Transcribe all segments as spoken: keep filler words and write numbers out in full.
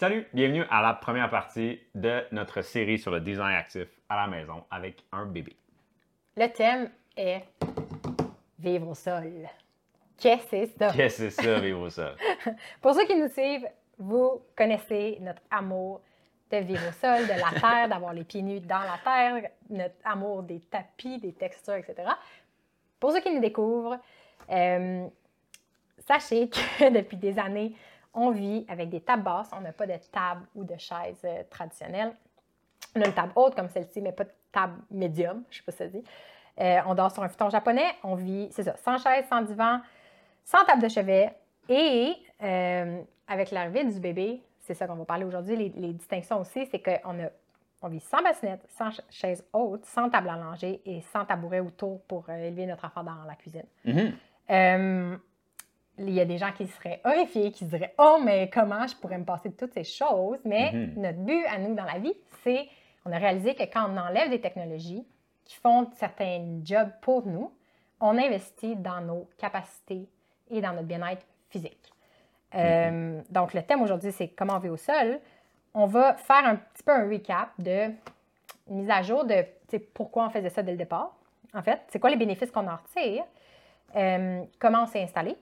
Salut, bienvenue à la première partie de notre série sur le design actif à la maison avec un bébé. Le thème est vivre au sol. Qu'est-ce que c'est ça? Qu'est-ce que c'est ça, vivre au sol? Pour ceux qui nous suivent, vous connaissez notre amour de vivre au sol, de la terre, d'avoir les pieds nus dans la terre, notre amour des tapis, des textures, et cetera. Pour ceux qui nous découvrent, euh, sachez que depuis des années, on vit avec des tables basses. On n'a pas de table ou de chaise euh, traditionnelle. On a une table haute comme celle-ci, mais pas de table médium, je ne sais pas si ça dit. Euh, on dort sur un futon japonais. On vit, c'est ça, sans chaise, sans divan, sans table de chevet. Et euh, avec l'arrivée du bébé, c'est ça qu'on va parler aujourd'hui, les, les distinctions aussi, c'est qu'on a, on vit sans bassinette, sans chaise haute, sans table à langer et sans tabouret autour pour euh, élever notre enfant dans la cuisine. Mm-hmm. Euh, il y a des gens qui seraient horrifiés, qui se diraient « Oh, mais comment je pourrais me passer de toutes ces choses? » Mais Mm-hmm. notre but à nous dans la vie, c'est, on a réalisé que quand on enlève des technologies qui font certains jobs pour nous, on investit dans nos capacités et dans notre bien-être physique. Mm-hmm. Euh, donc, le thème aujourd'hui, c'est comment on vit au sol. On va faire un petit peu un recap de une mise à jour de pourquoi on faisait ça dès le départ. En fait, c'est quoi les bénéfices qu'on en retire, euh, comment on s'est installé,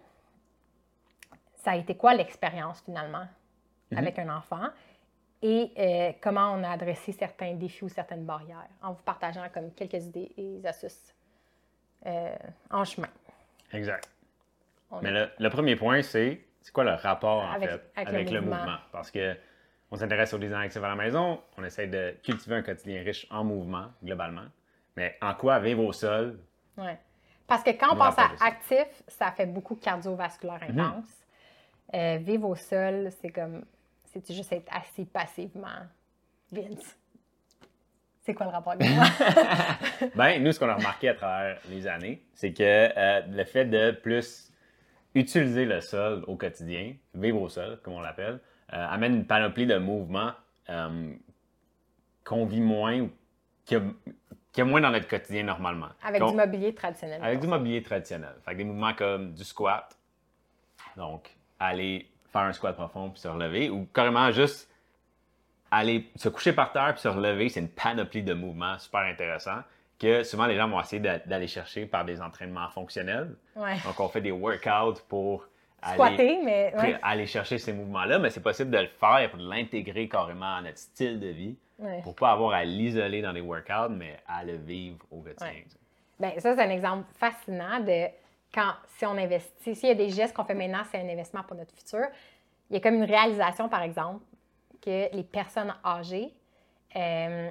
ça a été quoi l'expérience finalement mm-hmm. avec un enfant et euh, comment on a adressé certains défis ou certaines barrières en vous partageant comme quelques idées et astuces euh, en chemin. Exact. On Mais le, le premier point, c'est c'est quoi le rapport en avec, fait avec, avec le, le mouvement. mouvement? Parce que on s'intéresse au design actif à la maison, on essaie de cultiver un quotidien riche en mouvement globalement. Mais en quoi vivre au sol? Ouais. Parce que quand on pense à actif, ça fait beaucoup cardiovasculaire intense. Mm-hmm. Euh, vivre au sol, c'est comme, c'est juste être assis passivement. Vince, c'est quoi le rapport avec moi? Bien, nous, ce qu'on a remarqué à travers les années, c'est que euh, le fait de plus utiliser le sol au quotidien, vivre au sol, comme on l'appelle, euh, amène une panoplie de mouvements euh, qu'on vit moins ou qu'il y, a, qu'il y a moins dans notre quotidien normalement. Avec qu'on, du mobilier traditionnel. Avec du mobilier traditionnel. Fait que des mouvements comme du squat, donc aller faire un squat profond puis se relever, ou carrément juste aller se coucher par terre puis se relever, c'est une panoplie de mouvements super intéressants que souvent les gens vont essayer d'aller chercher par des entraînements fonctionnels. Ouais. Donc on fait des workouts pour Squatter, aller, mais, ouais. aller chercher ces mouvements-là, mais c'est possible de le faire pour l'intégrer carrément à notre style de vie, ouais. pour pas avoir à l'isoler dans des workouts, mais à le vivre au quotidien. Ouais. Bien, ça, c'est un exemple fascinant de quand, si on investit, s'il y a des gestes qu'on fait maintenant, c'est un investissement pour notre futur. Il y a comme une réalisation, par exemple, que les personnes âgées euh,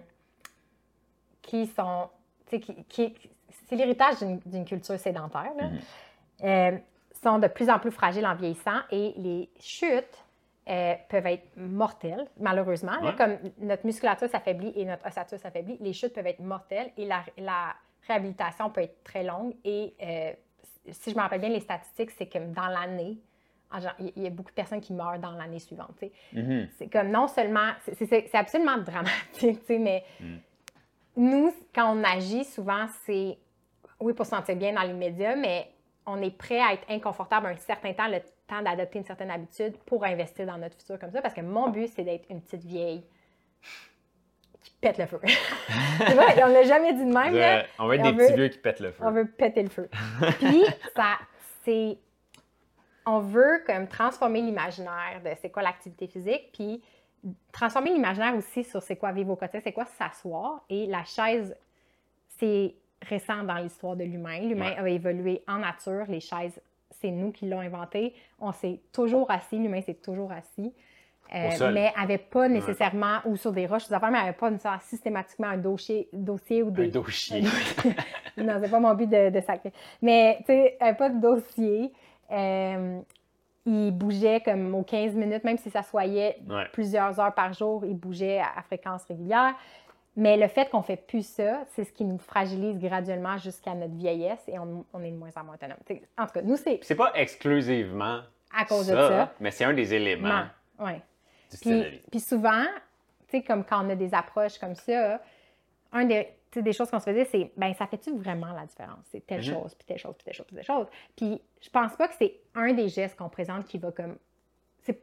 qui sont, tu sais, qui, qui, c'est l'héritage d'une, d'une culture sédentaire, là, mm-hmm. euh, sont de plus en plus fragiles en vieillissant et les chutes euh, peuvent être mortelles, malheureusement. Ouais. Là, comme notre musculature s'affaiblit et notre ossature s'affaiblit, les chutes peuvent être mortelles et la, la réhabilitation peut être très longue. Et euh, si je me rappelle bien, les statistiques, c'est que dans l'année, il y a beaucoup de personnes qui meurent dans l'année suivante. Mm-hmm. C'est comme non seulement, c'est, c'est, c'est absolument dramatique, mais mm. nous, quand on agit, souvent, c'est, oui, pour se sentir bien dans l'immédiat, mais on est prêt à être inconfortable un certain temps, le temps d'adopter une certaine habitude pour investir dans notre futur comme ça, parce que mon but, c'est d'être une petite vieille qui pète le feu. C'est vrai, on l'a jamais dit de même. Là, on veut être des petits veut, vieux qui pètent le feu. On veut péter le feu. Puis, ça, c'est... On veut comme transformer l'imaginaire de c'est quoi l'activité physique, puis transformer l'imaginaire aussi sur c'est quoi vivre au quotidien, c'est quoi s'asseoir. Et la chaise, c'est récent dans l'histoire de l'humain. L'humain ouais. a évolué en nature. Les chaises, c'est nous qui l'ont inventé. On s'est toujours assis. L'humain s'est toujours assis. Euh, mais n'avait pas nécessairement, ouais. ou sur des roches, des affaires, mais n'avait pas systématiquement un dossier, dossier ou des... Un dossier. Non, c'est pas mon but de, de sacrer. Mais, tu sais, n'avait pas de dossier. Euh, il bougeait comme aux quinze minutes, même si ça s'assoyait ouais. plusieurs heures par jour, il bougeait à, à fréquence régulière. Mais le fait qu'on ne fait plus ça, c'est ce qui nous fragilise graduellement jusqu'à notre vieillesse et on, on est de moins en moins autonome. T'sais, en tout cas, nous, c'est... C'est pas exclusivement à cause ça, de ça, mais c'est un des éléments oui. du style puis, de vie. Puis souvent, tu sais, comme quand on a des approches comme ça, un des... des choses qu'on se faisait, c'est, ben ça fait-tu vraiment la différence? C'est telle mm-hmm. chose, puis telle chose, puis telle chose, puis telle chose. Puis je pense pas que c'est un des gestes qu'on présente qui va comme... C'est,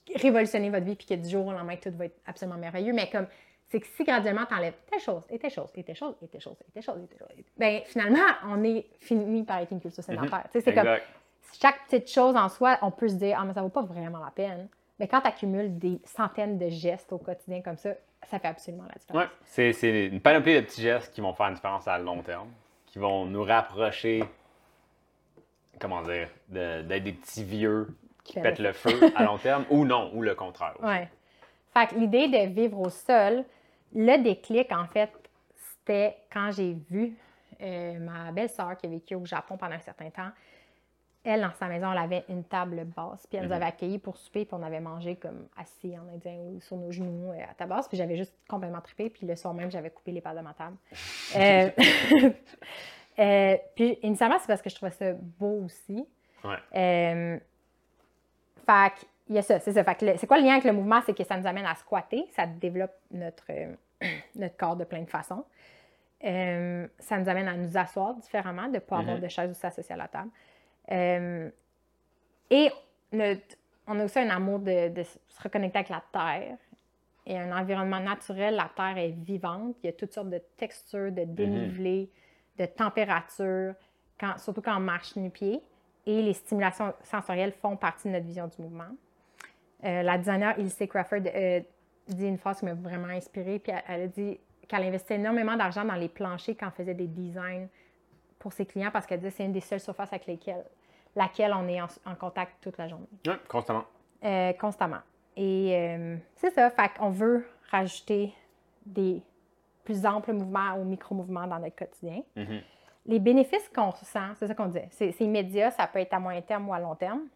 révolutionner votre vie puis que du jour au lendemain, tout va être absolument merveilleux. Mais comme, c'est que si graduellement, tu enlèves telle chose, et telle chose, et telle chose, et telle chose, et telle chose, et telle chose, bien, finalement, on est fini par être une culture sédentaire. Mm-hmm. C'est comme, chaque petite chose en soi, on peut se dire, ah, mais ça vaut pas vraiment la peine. Mais quand tu accumules des centaines de gestes au quotidien comme ça, ça fait absolument la différence. Oui, c'est, c'est une panoplie de petits gestes qui vont faire une différence à long terme, qui vont nous rapprocher, comment dire, de, d'être des petits vieux qui pètent le feu à long terme, ou non, ou le contraire. Oui. Fait que l'idée de vivre au sol, le déclic, en fait, c'était quand j'ai vu euh, ma belle-sœur qui a vécu au Japon pendant un certain temps. Elle, dans sa maison, elle avait une table basse, puis elle nous avait accueillis pour souper, puis on avait mangé comme assis en indien ou sur nos genoux à table basse, puis j'avais juste complètement trippé, puis le soir même, j'avais coupé les pattes de ma table. euh, euh, puis initialement, c'est parce que je trouvais ça beau aussi. Ouais. Euh, fait qu'il y a ça, c'est ça. Fait que le, c'est quoi le lien avec le mouvement? C'est que ça nous amène à squatter, ça développe notre, euh, notre corps de plein de façons. Euh, ça nous amène à nous asseoir différemment, de ne pas mm-hmm. avoir de chaise aussi associée à la table. Euh, et notre, on a aussi un amour de, de se reconnecter avec la terre et un environnement naturel. La terre est vivante, il y a toutes sortes de textures, de dénivelés, mm-hmm. de températures, quand, surtout quand on marche nu-pied. Et les stimulations sensorielles font partie de notre vision du mouvement. Euh, la designer Ilse Crawford euh, dit une phrase qui m'a vraiment inspirée, puis elle, elle a dit qu'elle investit énormément d'argent dans les planchers quand elle faisait des designs pour ses clients parce qu'elle dit que c'est une des seules surfaces avec lesquelles laquelle on est en, en contact toute la journée. Oui, constamment. Euh, constamment. Et euh, c'est ça, fait qu'on veut rajouter des plus amples mouvements ou micro-mouvements dans notre quotidien. Mm-hmm. Les bénéfices qu'on ressent, c'est ça qu'on disait, c'est, c'est immédiat, ça peut être à moyen terme ou à long terme.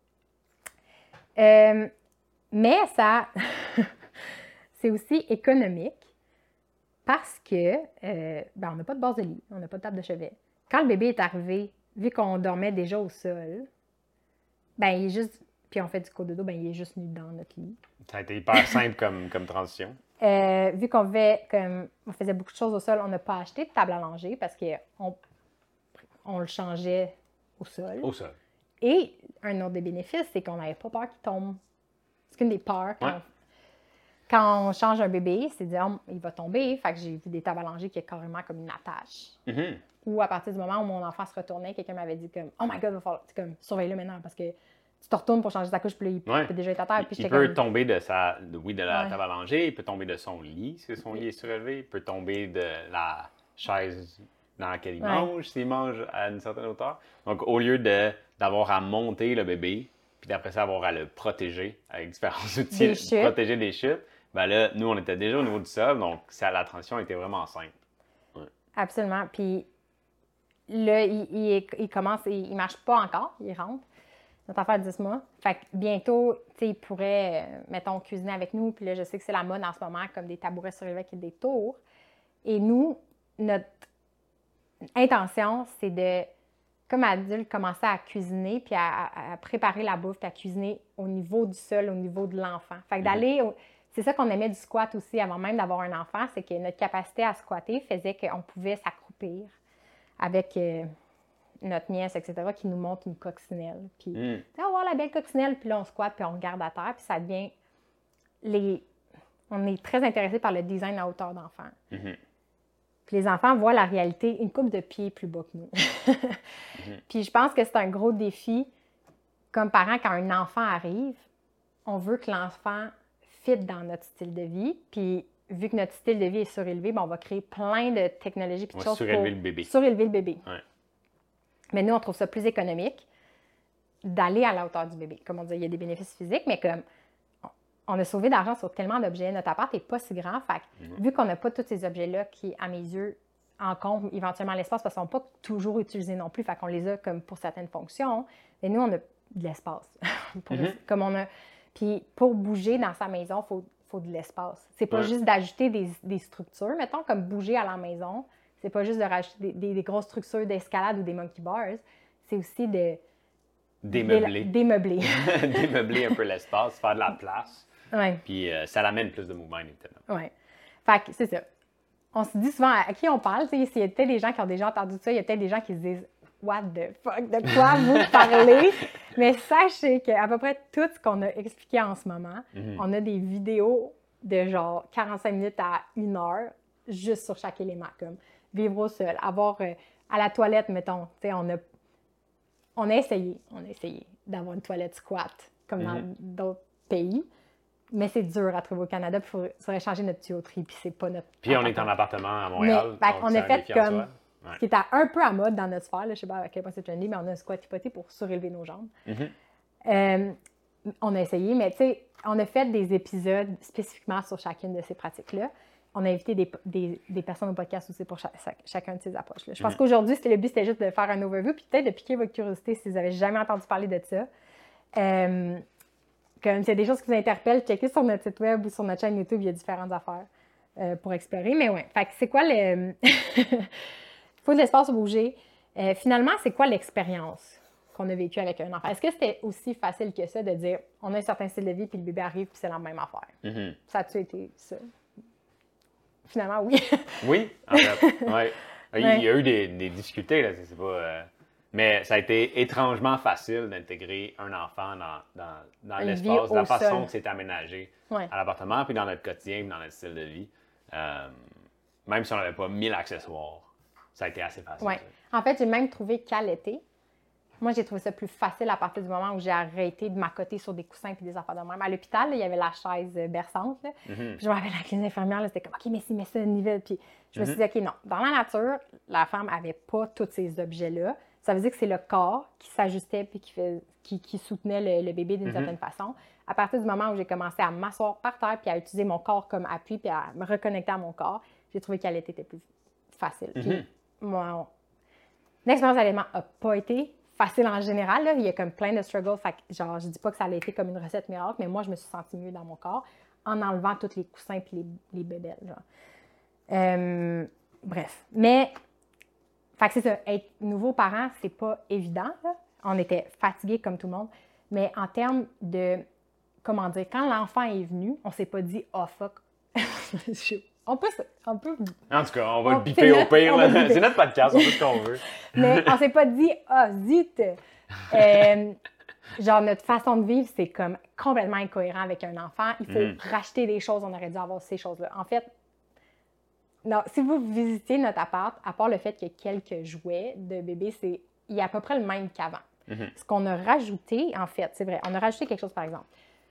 Euh, mais ça, c'est aussi économique parce que, euh, ben, on n'a pas de base de lit, on n'a pas de table de chevet. Quand le bébé est arrivé, vu qu'on dormait déjà au sol, ben il est juste, puis on fait du cododo, ben il est juste nu dans notre lit. Ça a été hyper simple comme, comme transition. Euh, vu qu'on vivait, comme, on faisait beaucoup de choses au sol, on n'a pas acheté de table à langer parce qu'on on le changeait au sol. Au sol. Et un autre des bénéfices, c'est qu'on n'avait pas peur qu'il tombe. C'est une des peurs quand, ouais. on, quand on change un bébé, c'est de dire oh, il va tomber. Fait que j'ai vu des tables à langer qui est carrément comme une attache. Mm-hmm. Ou à partir du moment où mon enfant se retournait, quelqu'un m'avait dit comme oh my god, il va falloir comme, surveille-le maintenant parce que tu te retournes pour changer sa couche, puis là, il ouais. peut déjà être à terre. Puis il peut comme... tomber de sa, de, oui, de la ouais. table à langer, il peut tomber de son lit, si son lit est surélevé, il peut tomber de la chaise dans laquelle il ouais. mange, s'il mange à une certaine hauteur. Donc, au lieu de, d'avoir à monter le bébé, puis d'après ça, avoir à le protéger avec différents outils, des protéger des chutes, ben là, nous, on était déjà au niveau du sol, donc ça, la transition était vraiment simple. Ouais. Absolument. Puis là, il, il, il commence, il ne marche pas encore, il rentre. Notre enfant a dix mois. Fait que bientôt, tu sais, il pourrait, euh, mettons, cuisiner avec nous. Puis là, je sais que c'est la mode en ce moment, comme des tabourets surélevés avec des tours. Et nous, notre intention, c'est de, comme adulte, commencer à cuisiner, puis à, à préparer la bouffe, puis à cuisiner au niveau du sol, au niveau de l'enfant. Fait que d'aller, au, c'est ça qu'on aimait du squat aussi, avant même d'avoir un enfant, c'est que notre capacité à squatter faisait qu'on pouvait s'accroupir avec... Euh, notre nièce, et cetera, qui nous montre une coccinelle. Puis, mm. on va voir la belle coccinelle, puis là, on squatte, puis on regarde à terre, puis ça devient... les. On est très intéressé par le design à hauteur d'enfant. Mm-hmm. Puis les enfants voient la réalité une couple de pieds plus bas que nous. mm-hmm. Puis je pense que c'est un gros défi, comme parent, quand un enfant arrive, on veut que l'enfant fit dans notre style de vie, puis vu que notre style de vie est surélevé, bien, on va créer plein de technologies puis de choses surélever pour le bébé. surélever le bébé. Ouais. Mais nous, on trouve ça plus économique d'aller à la hauteur du bébé. Comme on dit, il y a des bénéfices physiques, mais comme on a sauvé d'argent sur tellement d'objets, notre appart n'est pas si grand. Fait que, mm-hmm. vu qu'on n'a pas tous ces objets-là qui, à mes yeux, encombrent éventuellement l'espace parce qu'ils ne sont pas toujours utilisés non plus. Fait qu'on les a comme pour certaines fonctions. Mais nous, on a de l'espace. pour mm-hmm. comme on a... Puis pour bouger dans sa maison, il faut, faut de l'espace. C'est pas ouais. juste d'ajouter des, des structures, mettons, comme bouger à la maison. C'est pas juste de rajouter des, des, des grosses structures d'escalade ou des monkey bars. C'est aussi de... Démeubler. Démeubler. Démeubler un peu l'espace, faire de la place. Ouais. Puis euh, ça l'amène plus de mouvement, évidemment. Oui. Fait que c'est ça. On se dit souvent à qui on parle. S'il y a peut-être des gens qui ont déjà entendu ça, il y a peut-être des gens qui se disent what the fuck, de quoi vous parlez? Mais sachez qu'à peu près tout ce qu'on a expliqué en ce moment, mm-hmm. on a des vidéos de genre quarante-cinq minutes à une heure juste sur chaque élément, comme vivre au sol, avoir euh, à la toilette, mettons, tu sais, on a, on a essayé, on a essayé d'avoir une toilette squat, comme mm-hmm. dans d'autres pays. Mais c'est dur à trouver au Canada, puis il faudrait changer notre tuyauterie, puis c'est pas notre. Puis on est en appartement à Montréal. Mais, donc on a fait comme. Ouais. Ce qui est un peu à mode dans notre sphère, là, je sais pas à quel point c'est trendy, mais on a un squat hypothé pour surélever nos jambes. Mm-hmm. Euh, on a essayé, mais tu sais, on a fait des épisodes spécifiquement sur chacune de ces pratiques-là. On a invité des, des, des personnes au podcast aussi pour chaque, chacun de ces approches-là. Je pense mm-hmm. qu'aujourd'hui, c'était le but, c'était juste de faire un overview, puis peut-être de piquer votre curiosité si vous n'avez jamais entendu parler de ça. Euh, Comme s'il y a des choses qui vous interpellent, checkez sur notre site web ou sur notre chaîne YouTube, il y a différentes affaires euh, pour explorer. Mais ouais, fait que c'est quoi le... Il faut de l'espace pour bouger. Euh, finalement, c'est quoi l'expérience qu'on a vécue avec un enfant? Est-ce que c'était aussi facile que ça de dire on a un certain style de vie puis le bébé arrive puis c'est la même affaire? Mm-hmm. Ça a-tu été ça? Finalement, oui. Oui, en fait, ouais. Il y a eu des, des difficultés, là, c'est pas... Euh... Mais ça a été étrangement facile d'intégrer un enfant dans, dans, dans l'espace, de la façon sol. que c'est aménagé ouais. à l'appartement, puis dans notre quotidien, puis dans notre style de vie. Euh, même si on n'avait pas mille accessoires, ça a été assez facile. Ouais. En fait, j'ai même trouvé qu'à l'été, moi, j'ai trouvé ça plus facile à partir du moment où j'ai arrêté de m'accoter sur des coussins puis des affaires de même. À l'hôpital, là, il y avait la chaise berçante. Là. Mm-hmm. Puis je me rappelle avec les infirmières, là, c'était comme « OK, mais si, mais ça, nivelle. » Puis je me mm-hmm. suis dit « OK, non. Dans la nature, la femme n'avait pas tous ces objets-là. Ça veut dire que c'est le corps qui s'ajustait puis qui, fait, qui, qui soutenait le, le bébé d'une mm-hmm. certaine façon. À partir du moment où j'ai commencé à m'asseoir par terre puis à utiliser mon corps comme appui puis à me reconnecter à mon corps, j'ai trouvé qu'allaiter était plus facile. Mm-hmm. Puis mon l'expérience d'allaitement n'a pas été facile en général. Là. Il y a comme plein de struggles. Fait que, genre, je dis pas que ça a été comme une recette miracle, mais moi, je me suis sentie mieux dans mon corps en enlevant tous les coussins et les, les bébelles. Genre. Euh, bref. Mais, fait que c'est ça. Être nouveau parent, c'est pas évident. Là. On était fatigués comme tout le monde. Mais en termes de, comment dire, quand l'enfant est venu, on s'est pas dit « Oh, fuck! » On peut, on peut... En tout cas, on va on, le biper au pire. C'est notre podcast, on fait ce qu'on veut. Mais on s'est pas dit « Ah, oh, zut! Euh, » Genre, notre façon de vivre, c'est comme complètement incohérent avec un enfant. Il faut mm. racheter des choses, on aurait dû avoir ces choses-là. En fait, non, si vous visitez notre appart, à part le fait qu'il y ait quelques jouets de bébé, c'est, il est à peu près le même qu'avant. Mm-hmm. Ce qu'on a rajouté, en fait, c'est vrai, on a rajouté quelque chose, par exemple.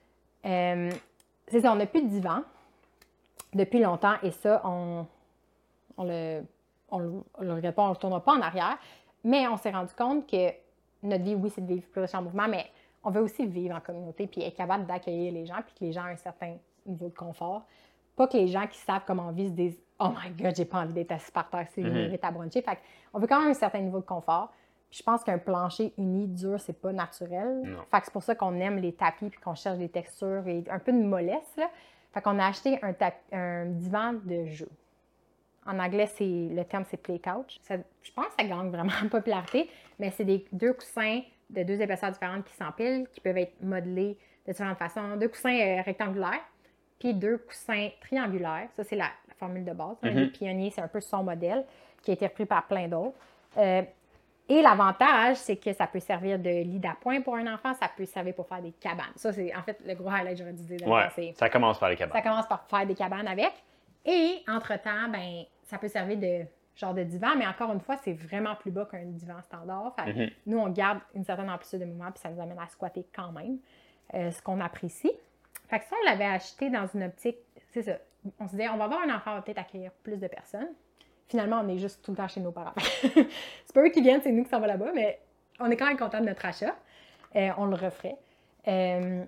Euh, c'est ça, on n'a plus de divan depuis longtemps, et ça, on on le, on le, on le regrette pas, on ne retournera pas en arrière, mais on s'est rendu compte que notre vie, oui, c'est de vivre plus riche en mouvement, mais on veut aussi vivre en communauté, puis être capable d'accueillir les gens, puis que les gens aient un certain niveau de confort. Pas que les gens qui savent comment on vit se disent « Oh my God, j'ai pas envie d'être assis par terre, c'est une minute à bruncher. » Fait qu'on veut quand même un certain niveau de confort. Puis je pense qu'un plancher uni, dur, c'est pas naturel. Non. Fait que c'est pour ça qu'on aime les tapis, puis qu'on cherche des textures et un peu de mollesse, là. Fait qu'on a acheté un, tap- un divan de jeu. En anglais, c'est, le terme, c'est play couch. Ça, je pense que ça gagne vraiment en popularité, mais c'est des deux coussins de deux épaisseurs différentes qui s'empilent, qui peuvent être modelés de différentes façons. Deux coussins euh, rectangulaires, puis deux coussins triangulaires. Ça, c'est la, la formule de base. Mm-hmm. Le pionnier, c'est un peu son modèle, qui a été repris par plein d'autres. Euh, Et l'avantage, c'est que ça peut servir de lit d'appoint pour un enfant, ça peut servir pour faire des cabanes. Ça, c'est en fait le gros highlight, j'aurais dû dire. Ouais, c'est, ça commence par les cabanes. Ça commence par faire des cabanes avec. Et, entre-temps, ben, ça peut servir de genre de divan, mais encore une fois, c'est vraiment plus bas qu'un divan standard. Fait, mm-hmm. Nous, on garde une certaine amplitude de mouvement, puis ça nous amène à squatter quand même, euh, ce qu'on apprécie. Fait que ça, on l'avait acheté dans une optique, c'est ça, on se disait, on va avoir un enfant, on va peut-être accueillir plus de personnes. Finalement, on est juste tout le temps chez nos parents. C'est pas eux qui viennent, c'est nous qui s'en va là-bas, mais on est quand même content de notre achat. Euh, on le referait. Euh,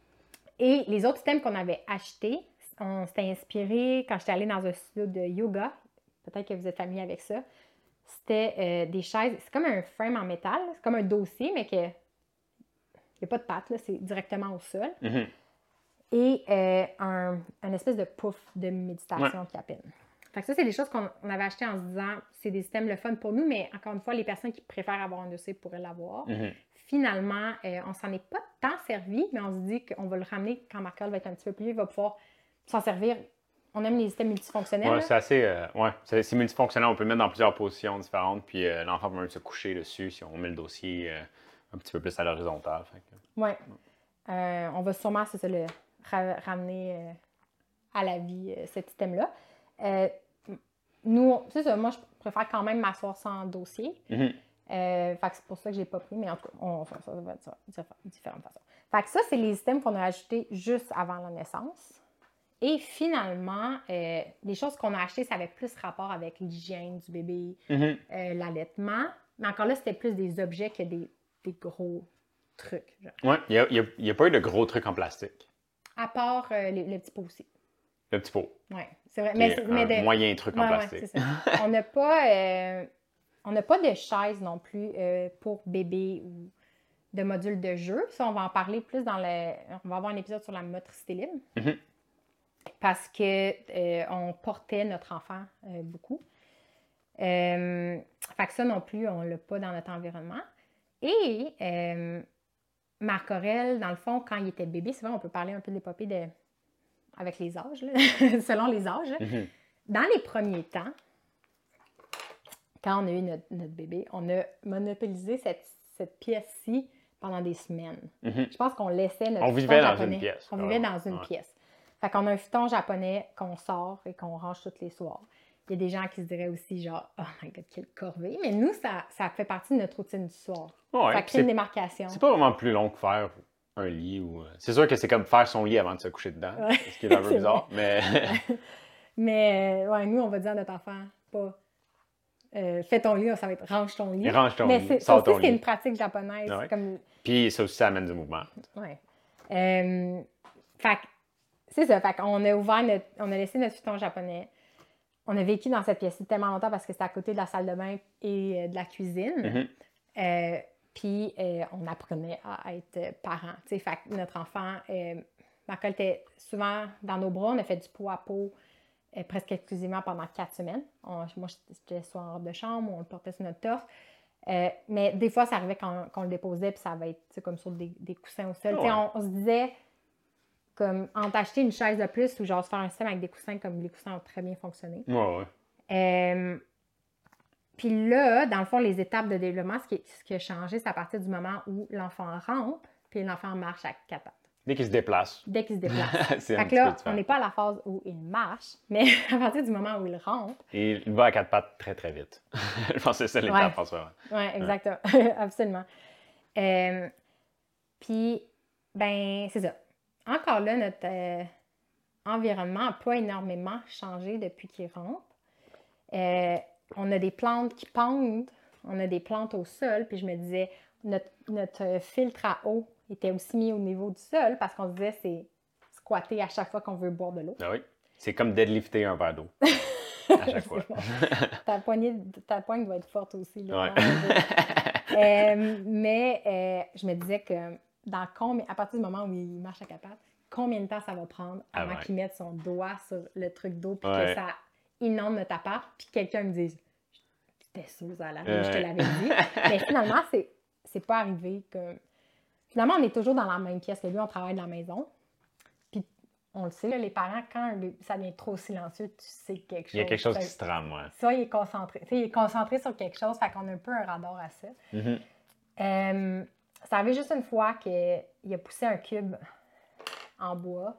et les autres systèmes qu'on avait achetés, on s'était inspiré quand j'étais allée dans un studio de yoga. Peut-être que vous êtes familier avec ça. C'était euh, des chaises. C'est comme un frame en métal. C'est comme un dossier, mais que il n'y a pas de pattes, là, c'est directement au sol. Mm-hmm. Et euh, un, un espèce de pouf de méditation ouais. qui appelle. Fait que ça, c'est des choses qu'on avait achetées en se disant, c'est des systèmes le fun pour nous, mais encore une fois, les personnes qui préfèrent avoir un dossier pourraient l'avoir. Mm-hmm. Finalement, euh, on s'en est pas tant servi, mais on se dit qu'on va le ramener quand Marc-Claude va être un petit peu plus vieux, il va pouvoir s'en servir on aime les systèmes multifonctionnels. Ouais, là. c'est assez. Euh, ouais, c'est, c'est multifonctionnel. On peut le mettre dans plusieurs positions différentes. Puis euh, l'enfant peut même se coucher dessus si on met le dossier euh, un petit peu plus à l'horizontale. Fait que... Ouais. Euh, on va sûrement, c'est ça, le ra- ramener euh, à la vie euh, ce système-là. Euh, nous, c'est ça, moi, je préfère quand même m'asseoir sans dossier. Mm-hmm. Euh, fait que c'est pour ça que je l'ai pas pris, mais en tout cas, on va faire ça de différentes façons. Fait que ça, c'est les systèmes qu'on a ajoutés juste avant la naissance. Et finalement, euh, les choses qu'on a achetées, ça avait plus rapport avec l'hygiène du bébé, Mm-hmm. euh, l'allaitement. Mais encore là, c'était plus des objets que des, des gros trucs. Genre. Ouais, il n'y a, a, a pas eu de gros trucs en plastique. À part euh, les, le petit pot aussi. Le petit pot. Oui, c'est vrai. Qui Mais, est c'est, un mais de, moyen truc en ouais, plastique. Ouais, c'est ça. On n'a pas, euh, on n'a pas de chaise non plus euh, pour bébé ou de module de jeu. Ça, on va en parler plus dans le... On va avoir un épisode sur la motricité libre. Mm-hmm. Parce qu'on euh, portait notre enfant euh, beaucoup. Euh, fait que ça non plus, on ne l'a pas dans notre environnement. Et euh, Marc Aurèle, dans le fond, quand il était bébé, c'est vrai, on peut parler un peu de l'épopée de... avec les âges, là, selon les âges. Mm-hmm. Dans les premiers temps, quand on a eu notre, notre bébé, on a monopolisé cette, cette pièce-ci pendant des semaines. Mm-hmm. Je pense qu'on laissait notre on futon vivait dans japonais. une pièce. On vivait oh, dans une ouais. pièce. Fait qu'on a un futon japonais qu'on sort et qu'on range tous les soirs. Il y a des gens qui se diraient aussi genre « Oh my God, quelle corvée! » Mais nous, ça, ça fait partie de notre routine du soir. Ouais, ça crée une démarcation. C'est pas vraiment plus long que faire un lit. Ou... C'est sûr que c'est comme faire son lit avant de se coucher dedans. Ouais. Ce qui est un peu bizarre, mais... mais ouais, nous, on va dire à notre enfant, pas... Euh, fais ton lit, ça va être range ton lit. Et range ton mais lit. c'est, Sors ça ton aussi, c'est lit. une pratique japonaise. Ouais. Comme... Puis ça aussi, ça amène du mouvement. Ouais. Euh, fait que, c'est ça. Fait qu'on a ouvert notre, on a laissé notre futon japonais. On a vécu dans cette pièce tellement longtemps parce que c'était à côté de la salle de bain et euh, de la cuisine. Mm-hmm. Euh, puis euh, on apprenait à être parents. T'sais. Fait que notre enfant, euh, Marcel était souvent dans nos bras. On a fait du pot à pot euh, presque exclusivement pendant quatre semaines. On, moi, j'étais soit en robe de chambre ou on le portait sur notre torse. Euh, mais des fois, ça arrivait quand, quand on le déposait, puis ça va être comme sur des, des coussins au sol. Oh ouais. on, on se disait, comme, en t'acheter une chaise de plus ou genre se faire un système avec des coussins, comme les coussins ont très bien fonctionné. Ouais, ouais. Euh, puis là, dans le fond, les étapes de développement, ce qui, ce qui a changé, c'est à partir du moment où l'enfant rampe, puis l'enfant marche à quatre pattes. Dès qu'il se déplace. Dès qu'il se déplace. c'est fait un que petit là, peu différent. on n'est pas à la phase où il marche, mais à partir du moment où il rampe. Et il va à quatre pattes très, très vite. Je pense que c'est ça l'étape, Ouais. François. Oui, exactement. Absolument. Euh, puis, ben, c'est ça. Encore là, notre euh, environnement n'a pas énormément changé depuis qu'il rampe. Euh, on a des plantes qui pendent, on a des plantes au sol, puis je me disais, notre, notre filtre à eau était aussi mis au niveau du sol parce qu'on se disait, c'est squatter à chaque fois qu'on veut boire de l'eau. Ah oui. C'est comme deadlifter un verre d'eau. À chaque fois. Bon. ta, poignée, ta poigne doit être forte aussi. Là, Ouais. euh, mais euh, je me disais que dans combien, à partir du moment où il marche à quatre pattes, combien de temps ça va prendre avant Ah ouais. qu'il mette son doigt sur le truc d'eau puis Ouais. que ça inonde notre appart puis que quelqu'un me dise j'étais sûre ça allait arriver, Ouais. je te l'avais dit. Mais finalement, c'est, c'est pas arrivé. Que... Finalement, on est toujours dans la même pièce que lui, on travaille de la maison. Puis on le sait, là, les parents, quand ça devient trop silencieux, tu sais quelque chose. Il y a quelque chose qui se trame, ouais. Ça, il est concentré. T'sais, il est concentré sur quelque chose, fait qu'on a un peu un radar à ça. Mm-hmm. Euh, ça arrivé juste une fois qu'il a poussé un cube en bois.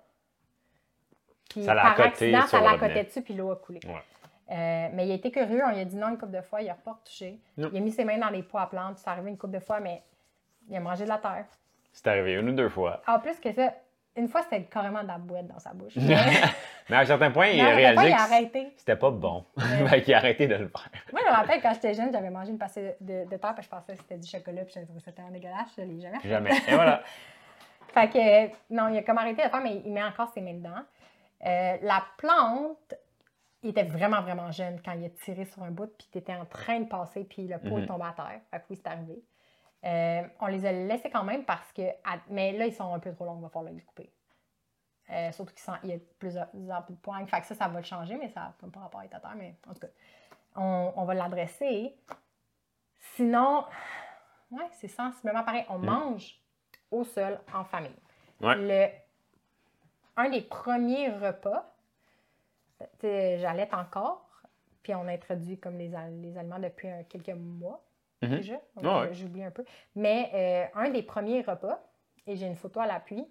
Puis Ça l'a par accoté accident, sur ça le l'a robinet. accoté dessus, puis l'eau a coulé. Ouais. Euh, mais il a été curieux, on lui a dit non une couple de fois, il n'a pas retouché. Non. Il a mis ses mains dans les pots à plantes, ça arrivé une couple de fois, mais il a mangé de la terre. C'est arrivé une ou deux fois. En plus que ça, une fois, c'était carrément de la boîte dans sa bouche. Mais à un certain point, il Non, a à un réalisé point, il a que arrêté. c'était pas bon. Ouais. Fait qu'il a arrêté de le faire. Moi, je me rappelle quand j'étais jeune, j'avais mangé une passée de, de terre, puis je pensais que c'était du chocolat, puis j'avais trouvé ça tellement dégueulasse, je ne l'ai jamais fait. Jamais. Et voilà. Fait que, non, il a comme arrêté de le faire, mais il met encore ses mains dedans. Euh, la plante, il était vraiment, vraiment jeune quand il a tiré sur un bout, puis il était en train de passer, puis le pot Mhm. est tombé à terre. Fait que oui, c'est arrivé. Euh, on les a laissés quand même parce que, à- mais là, ils sont un peu trop longs, il va falloir les couper. Euh, surtout qu'il y a plusieurs plus de poignes. Fait que ça, ça va le changer, mais ça n'a pas rapport à être à terre. Mais en tout cas, on, on va l'adresser. Sinon, ouais, c'est sensiblement pareil. On Mm. mange au sol en famille. Ouais. Le, un des premiers repas, j'allaite encore, puis on a introduit comme les, les aliments depuis un, quelques mois mm-hmm. déjà. Donc, oh, ouais. J'oublie un peu. Mais euh, un des premiers repas, et j'ai une photo à l'appui,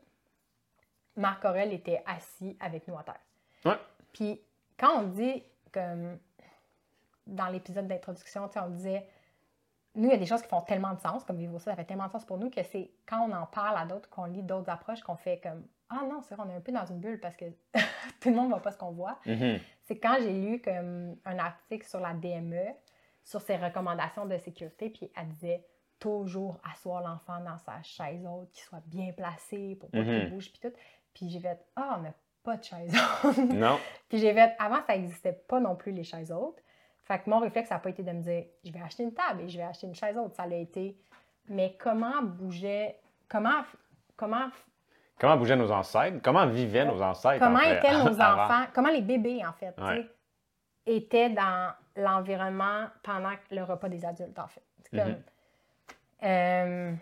Marc Aurèle était assis avec nous à terre. Ouais. Puis quand on dit, comme dans l'épisode d'introduction, on disait, nous, il y a des choses qui font tellement de sens, comme vivre ça, ça fait tellement de sens pour nous que c'est quand on en parle à d'autres, qu'on lit d'autres approches, qu'on fait comme, ah non, c'est vrai, on est un peu dans une bulle parce que tout le monde ne voit pas ce qu'on voit. Mm-hmm. C'est quand j'ai lu comme un article sur la D M E, sur ses recommandations de sécurité, puis elle disait toujours asseoir l'enfant dans sa chaise haute, qu'il soit bien placé pour pas mm-hmm. qu'il bouge, puis tout. Puis j'ai fait, ah, on n'a pas de chaise haute. Non. Puis j'ai fait, avant, ça n'existait pas non plus les chaises hautes. Fait que mon réflexe, ça n'a pas été de me dire, je vais acheter une table et je vais acheter une chaise haute. Ça l'a été, mais comment bougeait, comment, comment... Comment bougeaient nos ancêtres? Comment vivaient nos ancêtres? Comment fait, étaient nos avant. enfants? Comment les bébés, en fait, ouais. étaient dans l'environnement pendant le repas des adultes, en fait. C'est comme... Mm-hmm. Euh,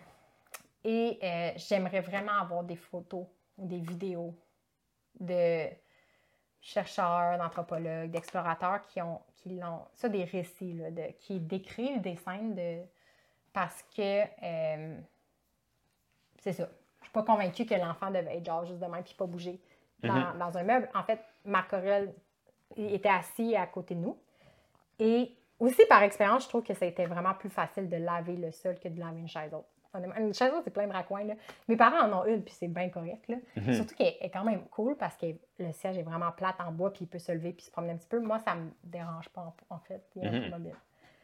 et euh, j'aimerais vraiment avoir des photos ou des vidéos de chercheurs, d'anthropologues, d'explorateurs qui ont, qui l'ont, ça des récits, là, de, qui décrivent des scènes de, parce que, euh, c'est ça, je suis pas convaincue que l'enfant devait être genre juste de même puis pas bouger dans, mm-hmm. dans un meuble. En fait, Marc Aurèle était assis à côté de nous et aussi par expérience, je trouve que ça a été vraiment plus facile de laver le sol que de laver une chaise haute. Une chaise haute, c'est plein de raccoins, là. Mes parents en ont une, puis c'est bien correct, là. Mm-hmm. Surtout qu'elle est quand même cool parce que le siège est vraiment plate en bois, puis il peut se lever puis se promener un petit peu. Moi, ça me dérange pas, en, en fait. Il est un peu mobile.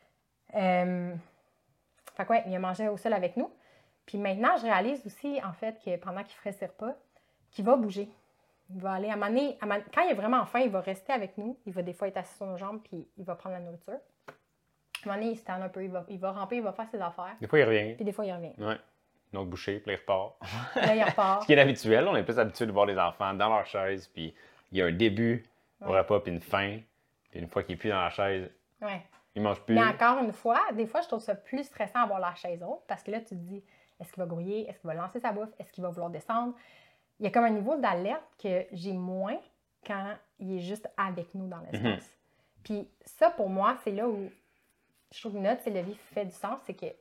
Euh... Fait que ouais, il a mangé au sol avec nous. Puis maintenant, je réalise aussi, en fait, que pendant qu'il ferait ses repas, qu'il va bouger. Il va aller à maner, à man... Quand il est vraiment faim, il va rester avec nous. Il va des fois être assis sur nos jambes, puis il va prendre la nourriture. À un moment donné, il se tend un peu, il va, il va ramper, il va faire ses affaires. Des fois, il revient. Puis des fois, il revient. Oui. Une autre bouchée, puis il repart. Là, il repart. Ce qui est habituel. On est plus habitué de voir les enfants dans leur chaise, puis il y a un début au ouais. repas, puis une fin. Puis une fois qu'il est plus dans la chaise, ouais. il mange plus. Mais encore une fois, des fois, je trouve ça plus stressant d'avoir la chaise haute, parce que là, tu te dis, est-ce qu'il va grouiller? Est-ce qu'il va lancer sa bouffe? Est-ce qu'il va vouloir descendre? Il y a comme un niveau d'alerte que j'ai moins quand il est juste avec nous dans l'espace. Mm-hmm. Puis ça, pour moi, c'est là où je trouve que notre c'est le vie fait du sens, c'est que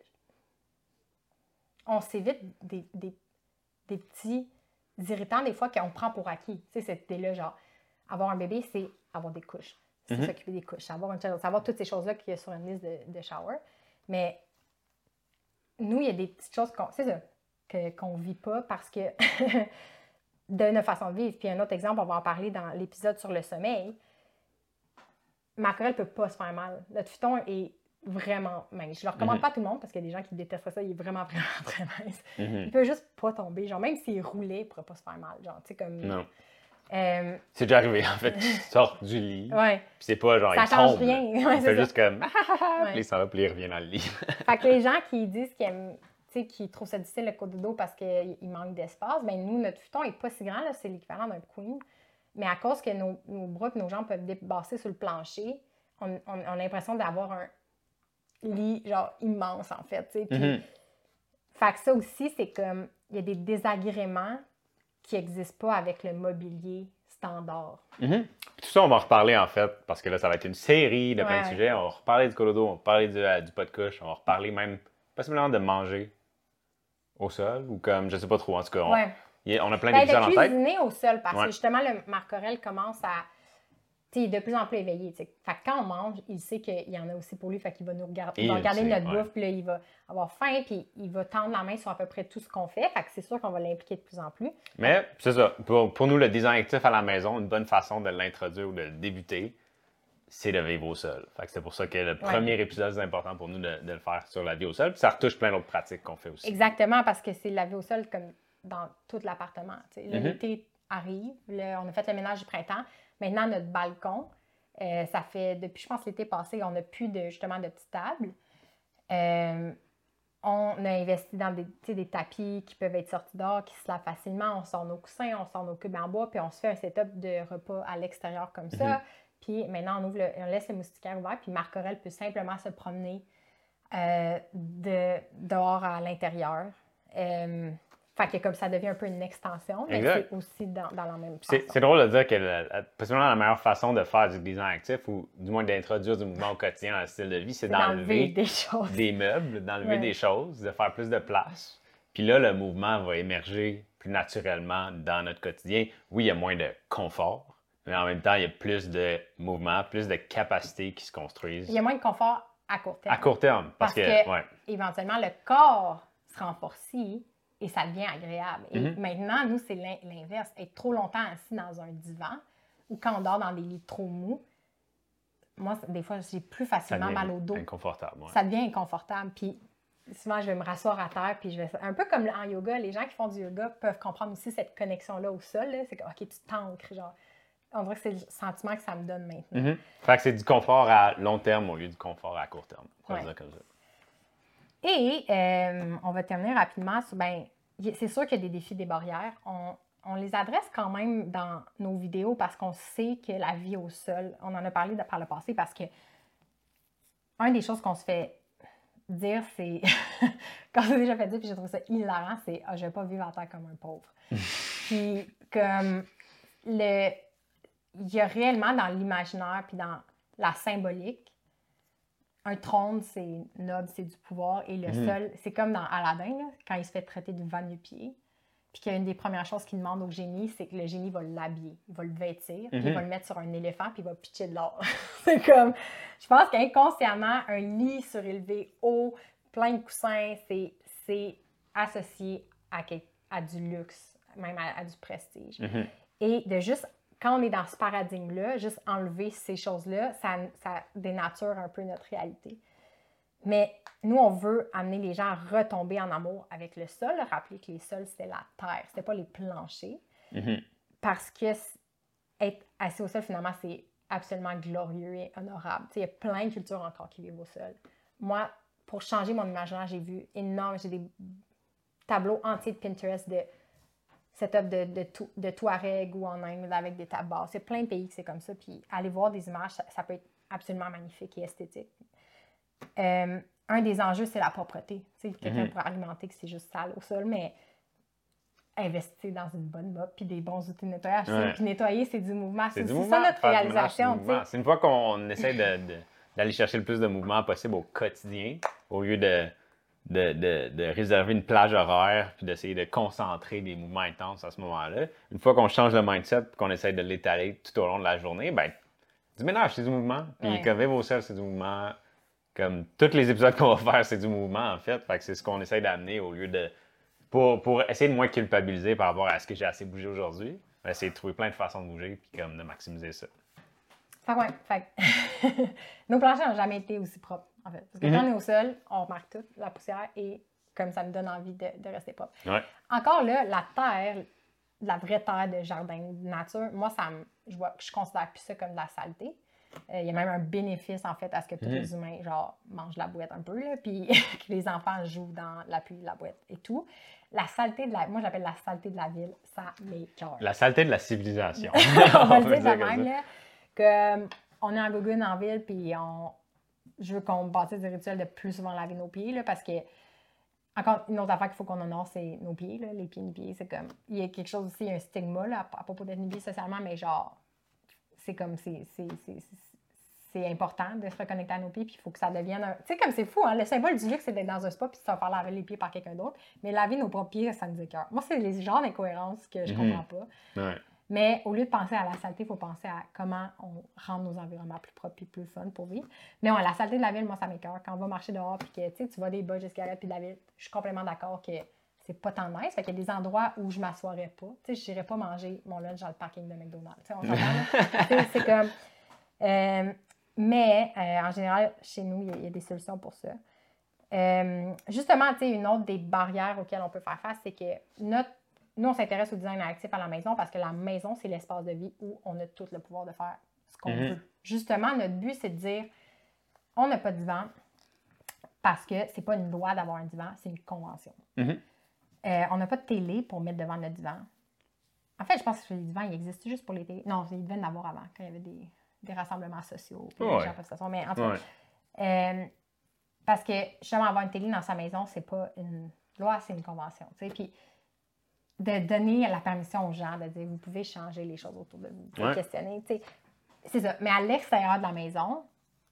on s'évite des, des, des petits irritants des fois qu'on prend pour acquis. Tu sais, cette idée-là, genre, avoir un bébé, c'est avoir des couches. C'est mm-hmm. s'occuper des couches. C'est avoir, une, c'est avoir toutes ces choses-là qu'il y a sur une liste de, de shower. Mais nous, il y a des petites choses qu'on, c'est ça, que, qu'on vit pas parce que de notre façon de vivre. Puis un autre exemple, on va en parler dans l'épisode sur le sommeil. Marc Aurèle ne peut pas se faire mal. Notre futon est vraiment mince. Je ne le recommande mm-hmm. pas à tout le monde parce qu'il y a des gens qui détesteraient ça. Il est vraiment, vraiment très mince. Mm-hmm. Il peut juste pas tomber. Genre, même s'il roulait, il ne pourrait pas se faire mal. Genre, tu sais, comme... Non. Euh... C'est déjà arrivé, en fait. Tu sors du lit. Ouais. Puis c'est pas genre, ça il change tombe. rien. Ouais, il fait ça. juste comme... ouais. Puis il s'en va, puis il revient dans le lit. Fait que les gens qui disent qu'ils aiment... Tu sais, qui trouvent ça difficile le côté dos parce qu'il manque d'espace, bien, nous, notre futon n'est pas si grand. Là, c'est l'équivalent d'un queen. Mais à cause que nos, nos bras et nos jambes peuvent dépasser sur le plancher, on, on, on a l'impression d'avoir un lit, genre, immense, en fait, tu sais. Puis, mm-hmm. fait que ça aussi, c'est comme, il y a des désagréments qui n'existent pas avec le mobilier standard. Mm-hmm. Tout ça, on va en reparler, en fait, parce que là, ça va être une série de plein ouais. de sujets. On va reparler du colodo, on va reparler du, euh, du pot de couche, on va reparler même, possiblement, de manger au sol, ou comme, je sais pas trop, en tout cas, on, ouais. y a, on a plein ben, d'épisodes en tête. De cuisiner au sol, parce ouais. que justement, le Marc Aurèle commence à... Tu sais, il est de plus en plus éveillé, tu sais. Fait que quand on mange, il sait qu'il y en a aussi pour lui, fait qu'il va nous regarder, il va regarder sait, notre ouais. bouffe, puis là, il va avoir faim, puis il va tendre la main sur à peu près tout ce qu'on fait, fait que c'est sûr qu'on va l'impliquer de plus en plus. Mais, c'est ça, pour, pour nous, le design actif à la maison, une bonne façon de l'introduire ou de le débuter, c'est de vivre au sol. Fait que c'est pour ça que le premier ouais. épisode, c'est important pour nous de, de le faire sur la vie au sol, puis ça retouche plein d'autres pratiques qu'on fait aussi. Exactement, parce que c'est la vie au sol comme dans tout l'appartement, tu sais. Là, mm-hmm. l'été arrive, là, on a fait le ménage du printemps, maintenant, notre balcon, Euh, ça fait, depuis, je pense, l'été passé, on n'a plus de, justement de petites tables. Euh, on a investi dans des, des tapis qui peuvent être sortis dehors, qui se lavent facilement. On sort nos coussins, on sort nos cubes en bois, puis on se fait un setup de repas à l'extérieur comme ça. Mm-hmm. Puis maintenant, on, ouvre le, on laisse le moustiquaire ouvert, puis Marc Aurèle peut simplement se promener euh, de, dehors à l'intérieur. Euh, Fait que comme ça devient un peu une extension, mais Exact. c'est aussi dans, dans la même C'est façon. c'est drôle de dire que la, la- possiblement la meilleure façon de faire du design actif, ou du moins d'introduire du mouvement au quotidien dans le style de vie, c'est C'est d'enlever d'enlever des choses. des meubles, d'enlever Ouais. des choses, de faire plus de place. Puis là, le mouvement va émerger plus naturellement dans notre quotidien. Oui, il y a moins de confort, mais en même temps, il y a plus de mouvement, plus de capacités qui se construisent. Il y a moins de confort à court terme. À court terme, parce, Parce que, que, ouais. éventuellement, le corps se renforcit et ça devient agréable. Et Mhm. maintenant, nous, c'est l'in- l'inverse. Être trop longtemps assis dans un divan ou quand on dort dans des lits trop mous, moi, des fois, j'ai plus Ça facilement devient mal au dos. inconfortable. Ouais. Ça devient inconfortable. Puis souvent, je vais me rasseoir à terre, puis je vais... Un peu comme en yoga, les gens qui font du yoga peuvent comprendre aussi cette connexion-là au sol. Là. C'est comme, OK, tu t'ancres, genre. On dirait que c'est le sentiment que ça me donne maintenant. Mhm. Fait que c'est du confort à long terme au lieu du confort à court terme. On va Ouais. dire comme ça. Et euh, on va terminer rapidement sur, ben, y- c'est sûr qu'il y a des défis, des barrières. On, on les adresse quand même dans nos vidéos parce qu'on sait que la vie au sol, on en a parlé de- par le passé parce que une des choses qu'on se fait dire, c'est, quand j'ai déjà fait dire, puis j'ai trouvé ça hilarant, c'est « Ah, je vais pas vivre en terre comme un pauvre. » Puis comme, le, il y a réellement dans l'imaginaire puis dans la symbolique, un trône, c'est noble, c'est du pouvoir, et le Mhm. sol, c'est comme dans Aladdin, là, quand il se fait traiter de va-nu-pied, puis qu'une des premières choses qu'il demande au génie, c'est que le génie va l'habiller, il va le vêtir, puis il Mhm. va le mettre sur un éléphant, puis il va pitcher de l'or. C'est comme, je pense qu'inconsciemment, un lit surélevé haut, plein de coussins, c'est, c'est associé à, quel- à du luxe, même à, à du prestige. Mhm. Et de juste, quand on est dans ce paradigme-là, juste enlever ces choses-là, ça, ça dénature un peu notre réalité. Mais nous, on veut amener les gens à retomber en amour avec le sol. Rappeler que les sols, c'était la terre, c'était pas les planchers. Mhm. Parce que c- être assis au sol, finalement, c'est absolument glorieux et honorable. Tu sais, il y a plein de cultures encore qui vivent au sol. Moi, pour changer mon imaginaire, j'ai vu énorme, j'ai des tableaux entiers de Pinterest de setup de, de, tou- de Touareg ou en Inde avec des tables basses. Il y a plein de pays que c'est comme ça. Puis aller voir des images, ça, ça peut être absolument magnifique et esthétique. Euh, un des enjeux, c'est la propreté. Tu sais, quelqu'un Mhm. pourrait argumenter que c'est juste sale au sol, mais investir dans une bonne mop puis des bons outils de nettoyage. tu sais. Ouais. Puis nettoyer, c'est du mouvement. C'est C'est du aussi mouvement. ça notre faire du ménage, c'est du réalisation. tu mouvement. sais. C'est une fois qu'on essaie de, de- d'aller chercher le plus de mouvement possible au quotidien, au lieu de, de, de, de réserver une plage horaire puis d'essayer de concentrer des mouvements intenses à ce moment-là. Une fois qu'on change le mindset et qu'on essaie de l'étaler tout au long de la journée, ben du ménage, c'est du mouvement. Puis Ouais. comme vivre au sol, c'est du mouvement. Comme tous les épisodes qu'on va faire, c'est du mouvement, en fait. Fait que c'est ce qu'on essaie d'amener au lieu de... Pour, pour essayer de moins culpabiliser par rapport à ce que j'ai assez bougé aujourd'hui, on va essayer de trouver plein de façons de bouger puis comme de maximiser ça. Fait que ouais, fait que nos planchers n'ont jamais été aussi propres, en fait. Parce que Mhm. quand on est au sol, on remarque tout, la poussière, et comme ça me donne envie de, de rester propre. Ouais. Encore là, la terre, la vraie terre de jardin de nature, moi, ça me, je, vois, je considère plus ça comme de la saleté. Euh, Il y a même un bénéfice, en fait, à ce que tous Mhm. les humains, genre, mangent la boîte un peu, là, puis que les enfants jouent dans l'appui de la boîte et tout. La saleté de la... Moi, j'appelle la saleté de la ville, ça m'écoeure. La saleté de la civilisation. On va le peut dire de comme même, ça. là, que euh, on est en gogoune en ville, puis on... je veux qu'on bâtisse des rituels de plus souvent laver nos pieds, là, parce que, encore une autre affaire qu'il faut qu'on honore, c'est nos pieds, là, les pieds nu-pieds. C'est comme, il y a quelque chose aussi, il y a un stigma, là, à, à propos d'être nu-pied socialement, mais genre, c'est comme, c'est, c'est, c'est, c'est, c'est important de se reconnecter à nos pieds, puis il faut que ça devienne un... Tu sais, comme c'est fou, hein, le symbole du luxe, c'est d'être dans un spa, puis de se faire laver les pieds par quelqu'un d'autre, mais laver nos propres pieds, ça nous écoeure. Moi, c'est les genres d'incohérences que je Mhm. comprends pas. Ouais. Mais au lieu de penser à la saleté, il faut penser à comment on rend nos environnements plus propres et plus fun pour vivre. Mais ouais, la saleté de la ville, moi, ça m'écoeure. Quand on va marcher dehors puis que tu sais, tu vois des bas jusqu'à puis de la ville, je suis complètement d'accord que c'est pas tant nice. Fait qu'il y a des endroits où je m'assoirais pas. Tu sais, je n'irais pas manger mon lunch dans le parking de McDonald's. Tu sais, on s'entend, là? C'est- c'est comme... Euh, mais, euh, en général, chez nous, il y, a- il y a des solutions pour ça. Euh, justement, tu sais, une autre des barrières auxquelles on peut faire face, c'est que notre Nous, on s'intéresse au design actif à la maison parce que la maison, c'est l'espace de vie où on a tout le pouvoir de faire ce qu'on Mhm. veut. Justement, notre but, c'est de dire, on n'a pas de divan parce que c'est pas une loi d'avoir un divan, c'est une convention. Mhm. Euh, on n'a pas de télé pour mettre devant notre divan. En fait, je pense que les divans, ils existent juste pour les télés. Non, ils devaient en avoir avant, quand il y avait des, des rassemblements sociaux. Puis Ouais. les gens peuvent s'asseoir. Mais en tout cas, Ouais. euh, parce que justement, avoir une télé dans sa maison, c'est pas une loi, c'est une convention. Tu sais. Puis de donner la permission aux gens, de dire, vous pouvez changer les choses autour de vous, vous pouvez Ouais. questionner, tu sais. C'est ça. Mais à l'extérieur de la maison,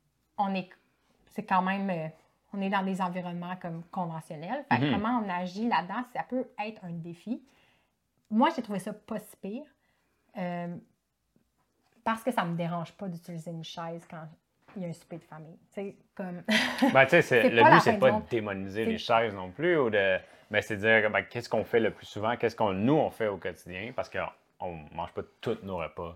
on est, c'est quand même, euh, on est dans des environnements comme conventionnels. Fait que Mhm. comment on agit là-dedans, ça peut être un défi. Moi, j'ai trouvé ça pas si pire. euh, parce que ça me dérange pas d'utiliser une chaise quand il y a un souper de famille. Tu sais, comme... Ben, tu sais, c'est- C'est le pas la but, fin c'est du pas monde. de démoniser C'est- les chaises non plus, ou de... mais c'est de dire ben, qu'est-ce qu'on fait le plus souvent, qu'est-ce qu'on nous, on fait au quotidien, parce qu'on ne mange pas tous nos repas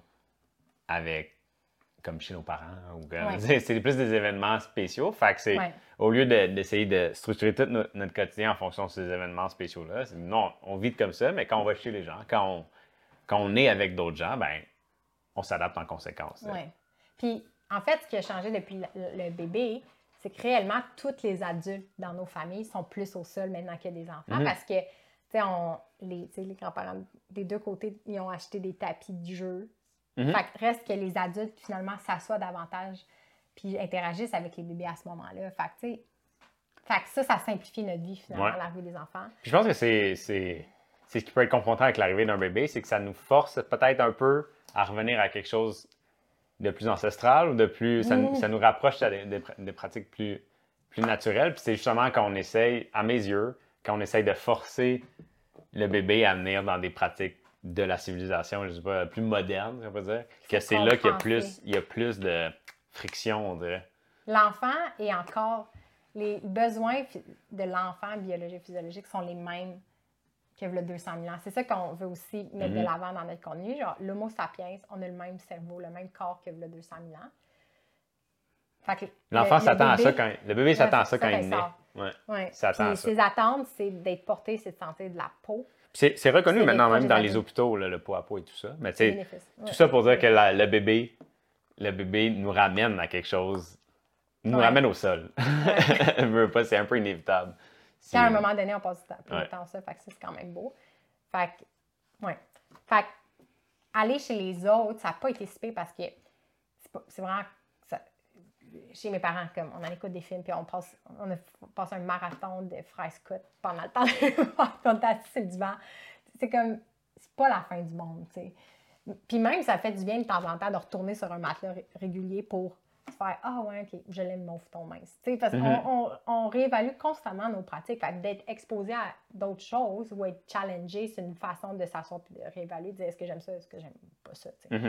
avec, comme chez nos parents. Ou comme- Ouais. c'est c'est plus des événements spéciaux. Fait que c'est, Ouais. au lieu de- d'essayer de structurer tout no- notre quotidien en fonction de ces événements spéciaux-là, c'est, non, on vit comme ça, mais quand on va chez les gens, quand on, quand on est avec d'autres gens, ben, on s'adapte en conséquence. là. Oui. Puis, en fait, ce qui a changé depuis le, le bébé, c'est que réellement, tous les adultes dans nos familles sont plus au sol maintenant qu'il y a des enfants Mhm. parce que, tu sais, on- les, tu sais, les grands-parents des deux côtés, ils ont acheté des tapis de jeu. Mhm. Fait que reste que les adultes, finalement, s'assoient davantage puis interagissent avec les bébés à ce moment-là. Fait que, tu sais, fait que ça, ça simplifie notre vie, finalement, Ouais. à l'arrivée des enfants. Puis je pense que c'est, c'est, c'est ce qui peut être confrontant avec l'arrivée d'un bébé, c'est que ça nous force peut-être un peu à revenir à quelque chose de plus ancestral ou de plus. Ça, nous- Mm. ça nous rapproche à des, des pr- des pratiques plus, plus naturelles. Puis c'est justement quand on essaye, à mes yeux, quand on essaye de forcer le bébé à venir dans des pratiques de la civilisation, je sais pas, plus modernes, on peut dire, que c'est là qu'il y a plus, il y a plus de friction, on dirait. L'enfant est encore... Les besoins phy- de l'enfant biologique physiologique sont les mêmes que le deux cent mille ans. C'est ça qu'on veut aussi mettre de Mhm. l'avant dans notre contenu. Genre, l'Homo sapiens, on a le même cerveau, le même corps que le deux cent mille ans. Fait que L'enfant le- le s'attend à bébé- ça quand. Le bébé s'attend à ça c'est quand ça il qu'il naît. sort. Ouais. Ouais. Il s'attend Puis à ça. ses attentes, c'est d'être porté, c'est de sentir de la peau. C'est, c'est reconnu C'est les maintenant proches même dans des les adultes. hôpitaux, là, le pot à pot et tout ça. Mais tu Les sais, bénéfices. Ouais. tout ça pour dire que la- le bébé, le bébé nous ramène à quelque chose, nous Ouais. ramène au sol. Je veux pas, c'est un peu inévitable. Puis à un C'est- moment donné, on passe du temps, plus Ouais. de temps ça, fait que ça, c'est quand même beau. Fait que, ouais. Fait que, aller chez les autres, ça n'a pas été si pire parce que c'est, pas- c'est vraiment... ça- chez mes parents, comme on en écoute des films, puis on passe, on a passé un marathon de fraises coûtes pendant le temps de on était assis sur le divan. C'est comme, c'est pas la fin du monde, tu sais. Puis même, ça fait du bien de temps en temps de retourner sur un matelas ré- régulier pour se faire « Ah ouais, OK, je l'aime mon futon mince. » Tu sais, parce qu'on Mhm. on, on réévalue constamment nos pratiques. Fait que d'être exposé à d'autres choses ou être challengé, c'est une façon de s'asseoir et de réévaluer, de dire « Est-ce que j'aime ça? Est-ce que j'aime pas ça? » tu sais. Mhm.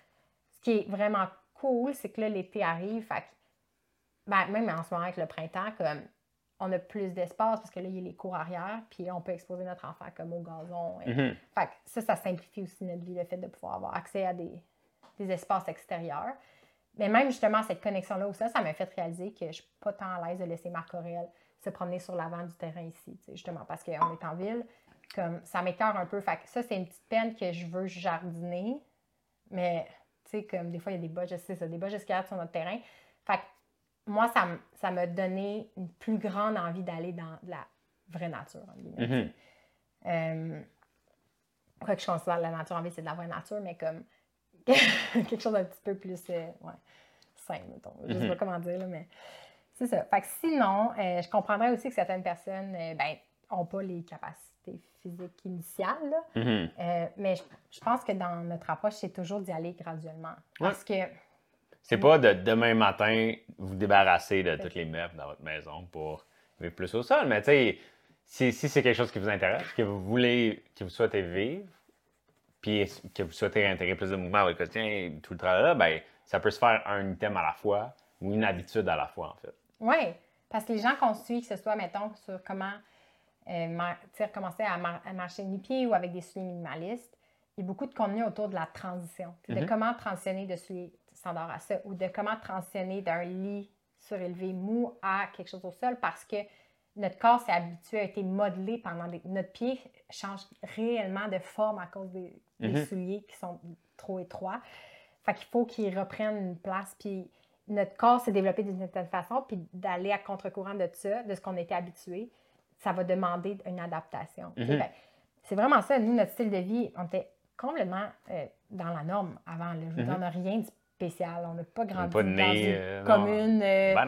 Ce qui est vraiment cool, c'est que là, l'été arrive, fait que, ben, même en ce moment avec le printemps, comme on a plus d'espace parce que là, il y a les cours arrière, puis là, on peut exposer notre enfant comme au gazon. Et- Mhm. Fait que ça, ça simplifie aussi notre vie, le fait de pouvoir avoir accès à des, des espaces extérieurs. Mais même justement, cette connexion-là aussi, ça m'a fait réaliser que je ne suis pas tant à l'aise de laisser Marc Aurèle se promener sur l'avant du terrain ici, tu sais, justement, parce qu'on est en ville. Comme, ça m'écœure un peu. Fait que ça, c'est une petite peine que je veux jardiner. Mais, tu sais, comme des fois, il y a des bas, je sais ça, des bas escalades sur notre terrain. Fait que moi, ça m- ça m'a donné une plus grande envie d'aller dans de la vraie nature, en guillemets, tu sais. Mhm. Euh, quoi que je considère la nature en ville, c'est de la vraie nature, mais comme quelque chose d'un petit peu plus euh, ouais, sain, mettons. Je sais Mhm. pas comment dire, là, mais c'est ça. Fait que sinon, euh, je comprendrais aussi que certaines personnes euh, ben, n'ont pas les capacités physiques initiales, là. Mhm. Euh, mais je, je pense que dans notre approche, c'est toujours d'y aller graduellement. Parce que, C'est pas de demain matin vous débarrasser de tous les meubles dans votre maison pour vivre plus au sol, mais tu sais, si, si c'est quelque chose qui vous intéresse, que vous voulez, que vous souhaitez vivre, puis que vous souhaitez intégrer plus de mouvement à votre quotidien et tout le travail là, ben ça peut se faire un item à la fois ou une habitude à la fois, en fait. oui, parce que les gens qu'on suit, que ce soit, mettons, sur comment euh, mar- tu sais, recommencer à, mar- à marcher nu-pied ou avec des souliers minimalistes, il y a beaucoup de contenu autour de la transition. Tu sais, de Mhm. comment transitionner de souliers standards à ça ou de comment transitionner d'un lit surélevé mou à quelque chose au sol parce que notre corps s'est habitué, a été modelé pendant des... Notre pied change réellement de forme à cause des, des Mhm. souliers qui sont trop étroits. Fait qu'il faut qu'ils reprennent une place. Puis notre corps s'est développé d'une certaine façon. Puis d'aller à contre-courant de ça, de ce qu'on était habitué, ça va demander une adaptation. Tu sais, Mhm. ben, c'est vraiment ça. Nous, notre style de vie, on était complètement euh, dans la norme avant. Là. Je veux dire, Mhm. on n'a rien de spécial. On n'a pas grandi pas de dans nez, une euh, non. commune. euh, Ben non.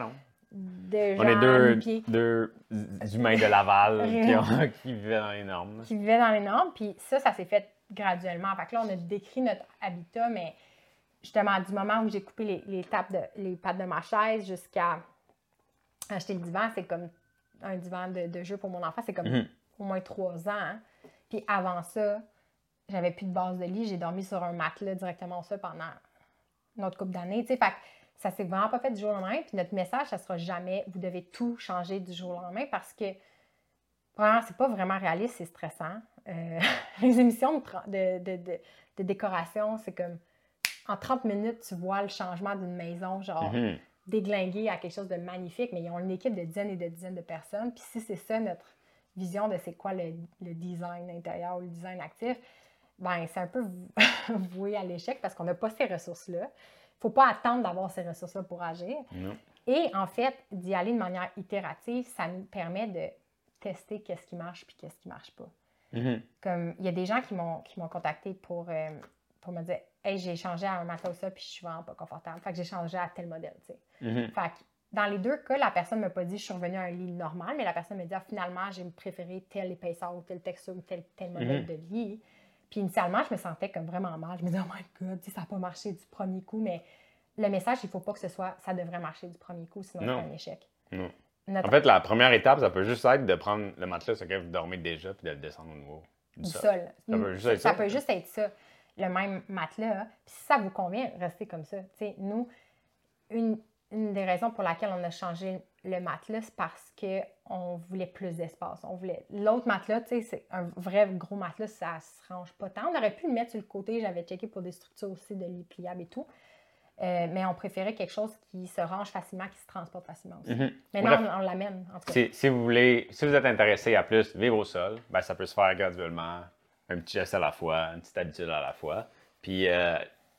de gens On est à deux, nu-pieds deux humains de Laval qui, ont- qui vivaient dans les normes. qui vivaient dans les normes. Puis ça, ça s'est fait graduellement. Fait que là, on a décrit notre habitat, mais justement, du moment où j'ai coupé les, les, tapes de, les pattes de ma chaise jusqu'à acheter le divan, c'est comme un divan de, de jeu pour mon enfant, c'est comme Mhm. au moins trois ans. Hein. Puis avant ça, j'avais plus de base de lit, j'ai dormi sur un matelas directement au sol pendant une autre couple d'années. Fait que ça s'est vraiment pas fait du jour au lendemain. Puis notre message, ça sera jamais, vous devez tout changer du jour au lendemain parce que, vraiment, c'est pas vraiment réaliste, c'est stressant. Euh, les émissions de, tra- de, de, de, de décoration, c'est comme, en trente minutes, tu vois le changement d'une maison, genre, Mhm. déglinguée à quelque chose de magnifique, mais ils ont une équipe de dizaines et de dizaines de personnes. Puis si c'est ça notre vision de c'est quoi le, le design intérieur ou le design actif, ben c'est un peu voué à l'échec parce qu'on n'a pas ces ressources-là. Il ne faut pas attendre d'avoir ces ressources-là pour agir. Non. Et en fait, d'y aller de manière itérative, ça nous permet de tester qu'est-ce qui marche puis qu'est-ce qui ne marche pas. Mhm. Comme il y a des gens qui m'ont, qui m'ont contacté pour, euh, pour me dire « Hey, j'ai changé à un matelas au sol puis je suis vraiment pas confortable. » Fait que j'ai changé à tel modèle, tu sais. Mhm. Fait que dans les deux cas, la personne ne m'a pas dit « Je suis revenue à un lit normal », mais la personne m'a dit ah, « Finalement, j'ai préféré telle épaisseur ou telle texture ou tel, tel modèle Mhm. de lit. » Puis initialement, je me sentais comme vraiment mal. Je me disais « Oh my God, tu sais, ça n'a pas marché du premier coup. » Mais le message, il ne faut pas que ce soit « Ça devrait marcher du premier coup, sinon Non. c'est un échec. » Non. Notre- En fait, la première étape, ça peut juste être de prendre le matelas sur lequel vous dormez déjà puis de le descendre au niveau du, du sol. sol. Ça peut juste être ça. Ça peut juste être ça, le même matelas. Puis si ça vous convient, restez comme ça. T'sais, nous, une, une des raisons pour laquelle on a changé le matelas, c'est parce qu'on voulait plus d'espace. On voulait l'autre matelas, c'est un vrai gros matelas, ça se range pas tant. On aurait pu le mettre sur le côté, j'avais checké pour des structures aussi de lit pliable et tout. Euh, mais on préférait quelque chose qui se range facilement, qui se transporte facilement aussi. Mhm. Maintenant, Bref. on, on l'amène, en tout cas. Si, si vous voulez, si vous êtes intéressé à plus vivre au sol, ben, ça peut se faire graduellement, un petit geste à la fois, une petite habitude à la fois. Puis, euh,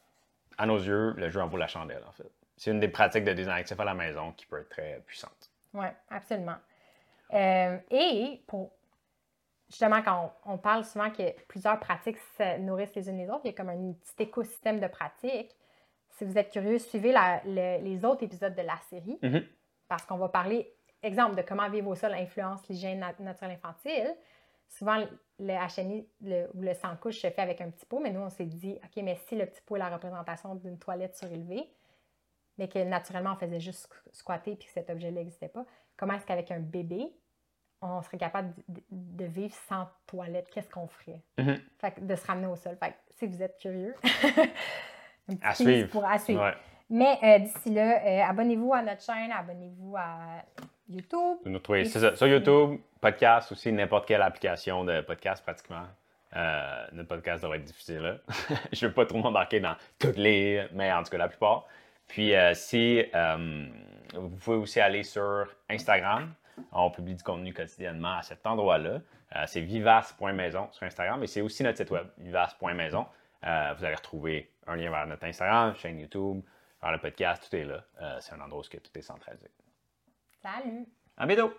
à nos yeux, le jeu en vaut la chandelle, en fait. C'est une des pratiques de design actif à la maison qui peut être très puissante. Oui, absolument. Euh, et pour justement, quand on, on parle souvent que plusieurs pratiques se nourrissent les unes les autres, il y a comme un petit écosystème de pratiques. Si vous êtes curieux, suivez la, le, les autres épisodes de la série, Mm-hmm. parce qu'on va parler, exemple, de comment vivre au sol influence l'hygiène nat- naturelle infantile. Souvent, le H N I le, ou le sans-couche se fait avec un petit pot, mais nous, on s'est dit, OK, mais si le petit pot est la représentation d'une toilette surélevée, mais que naturellement, on faisait juste squatter puis que cet objet-là n'existait pas, comment est-ce qu'avec un bébé, on serait capable de, de vivre sans toilette? Qu'est-ce qu'on ferait? Mm-hmm. Fait que de se ramener au sol. Fait que, si vous êtes curieux, un petit À tease suivre. pour à suivre. Ouais. Mais euh, d'ici là, euh, abonnez-vous à notre chaîne, abonnez-vous à YouTube. Vous nous trouvez, Et c'est ça, sur YouTube, podcast aussi, n'importe quelle application de podcast pratiquement. Euh, notre podcast devrait être diffusé là. Je ne veux pas trop m'embarquer dans toutes les, mais en tout cas la plupart. Puis euh, si euh, vous pouvez aussi aller sur Instagram, on publie du contenu quotidiennement à cet endroit-là. Euh, c'est vivace point maison sur Instagram et c'est aussi notre site web, vivace point maison. Euh, vous allez retrouver un lien vers notre Instagram, chaîne YouTube, vers le podcast, tout est là. Euh, c'est un endroit où tout est centralisé. Salut! À bientôt!